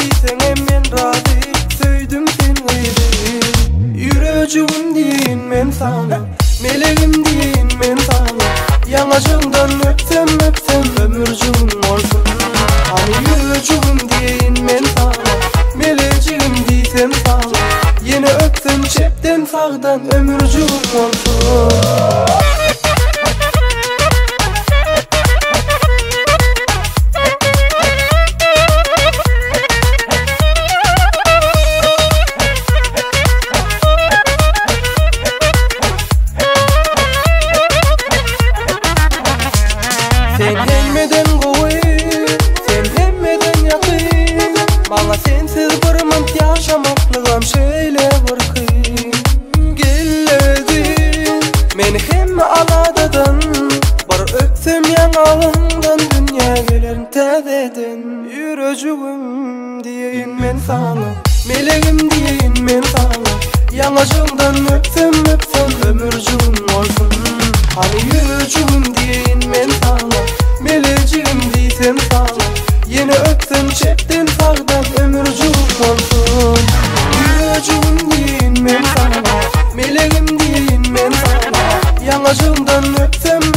diysen men razı, söydüm sen gıydı. Yüreğim deyin men sana, meleğim deyin men sana. Yanacığımdan öpsem ömürcüğüm olsun. Hani yüreğim deyin men sana, meleğim diysem sana. Yine öpsem çepten sağdan ömürcüğüm olsun. Sen helmeden goy, sen hemmeden yakın. Bana sensiz bir mant yaşamaklığım şöyle bir kıyın. Gelledin, meni hemme aladadan. Bir öpsem yanağından dünya gelen tezeden. Yüreğim deyin men sana, meleğim deyin men sana. Yanacığımdan öpsem ömürcüğüm olsun. Hani yüreğim deyin men sana, meleğim diysem sana. Yine öpsem çepten sağdan ömürcüğüm olsun. Yüreğim deyin men sana, meleğim deyin men sana. Yanacığımdan öpsem